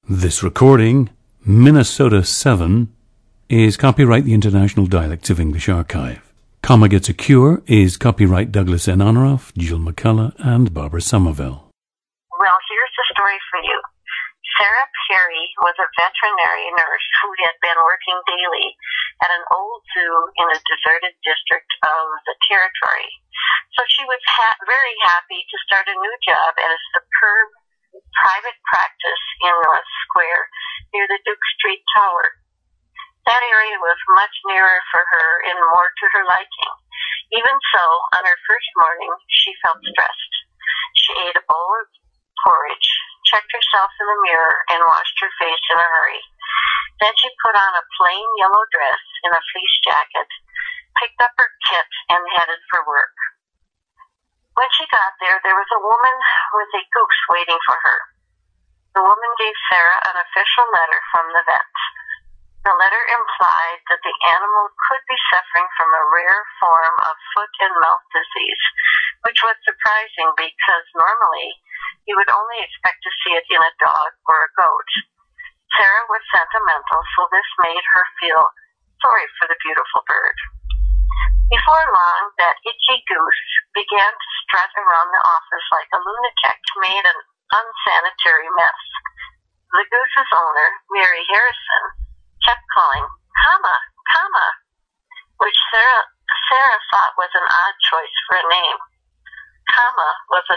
This recording, Minnesota 7, is copyright the International Dialects of English Archive. Comma Gets a Cure is copyright Douglas N. Honoraff, Jill McCullough, and Barbara Somerville. Well, here's the story for you. Sarah Perry was a veterinary nurse who had been working daily at an old zoo in a deserted district of the territory. So she was very happy to start a new job at a superb private practice in North Square near the Duke Street Tower. That area was much nearer for her and more to her liking. Even so, on her first morning, she felt stressed. She ate a bowl of porridge, checked herself in the mirror, and washed her face in a hurry. Then she put on a plain yellow dress and a fleece jacket, picked up her kit, and headed for work. When she got there, there was a woman with a goose waiting for her. The woman gave Sarah an official letter from the vet. The letter implied that the animal could be suffering from a rare form of foot and mouth disease, which was surprising because normally you would only expect to see it in a dog or a goat. Sarah was sentimental, so this made her feel sorry for the beautiful bird. Before long, that itchy goose began to strut around the office like a lunatic, made an unsanitary mess. The goose's owner, Mary Harrison, kept calling, "Comma, comma," which Sarah thought was an odd choice for a name. Comma was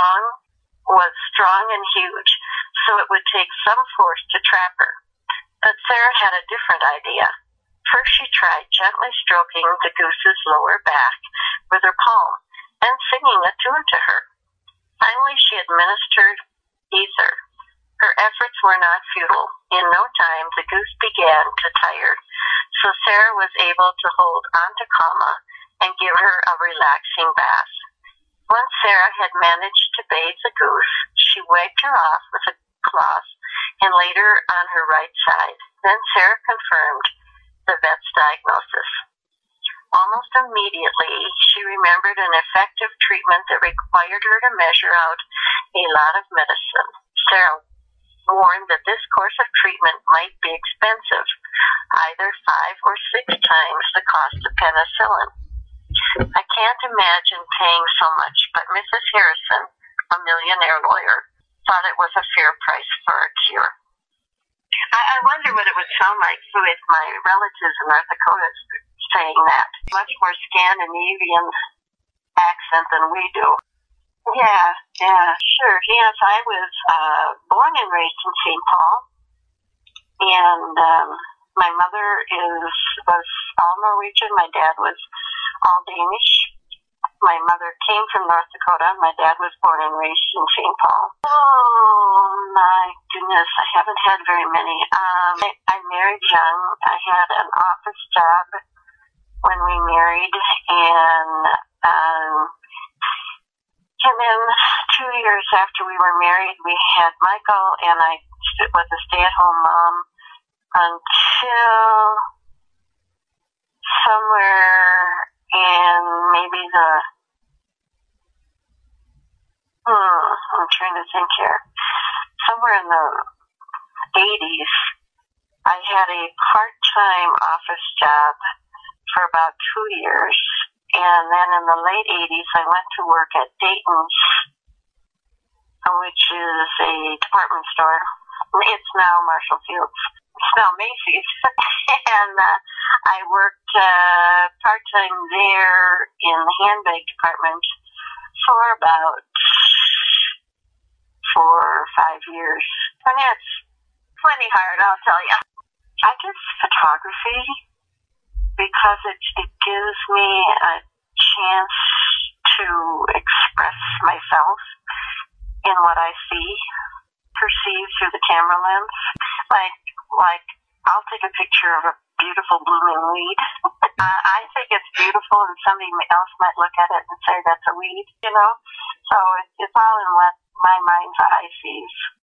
strong and huge, so it would take some force to trap her. But Sarah had a different idea. First, she tried gently stroking the goose's lower back with her palm and singing a tune to her. Finally, she administered ether. Her efforts were not futile. In no time, the goose began to tire, so Sarah was able to hold onto Comma and give her a relaxing bath. Once Sarah had managed to bathe the goose, she wiped her off with a cloth and laid her on her right side. Then Sarah confirmed the vet's diagnosis. Almost immediately, she remembered an effective treatment that required her to measure out a lot of medicine. Sarah warned that this course of treatment might be expensive, either 5 or 6 times the cost of penicillin. I can't imagine paying so much, but Mrs. Harrison, a millionaire lawyer, thought it was a fair price for a cure. I wonder what it would sound like with my relatives in North Dakota saying that. Much more Scandinavian accent than we do. Yeah, sure. Yes, I was born and raised in St. Paul, and my mother was all Norwegian. My dad was all Danish. My mother came from North Dakota. My dad was born and raised in St. Paul. Oh, my goodness. I haven't had very many. I married young. I had an office job when we married, and then 2 years after we were married, we had Michael, and I was a stay-at-home mom until somewhere in maybe I'm trying to think here. Somewhere in the 80s, I had a part-time office job for about 2 years. And then in the late 80s, I went to work at Dayton's, which is a department store. It's now Marshall Fields. It's now Macy's. And I worked part-time there in the handbag department for about 4 or 5 years. And it's plenty hard, I'll tell you. I guess photography, because it gives me a chance to express myself in what I see, perceive through the camera lens. Like I'll take a picture of a beautiful blooming weed. I think it's beautiful, and somebody else might look at it and say that's a weed, So it's all in what my mind's eye sees.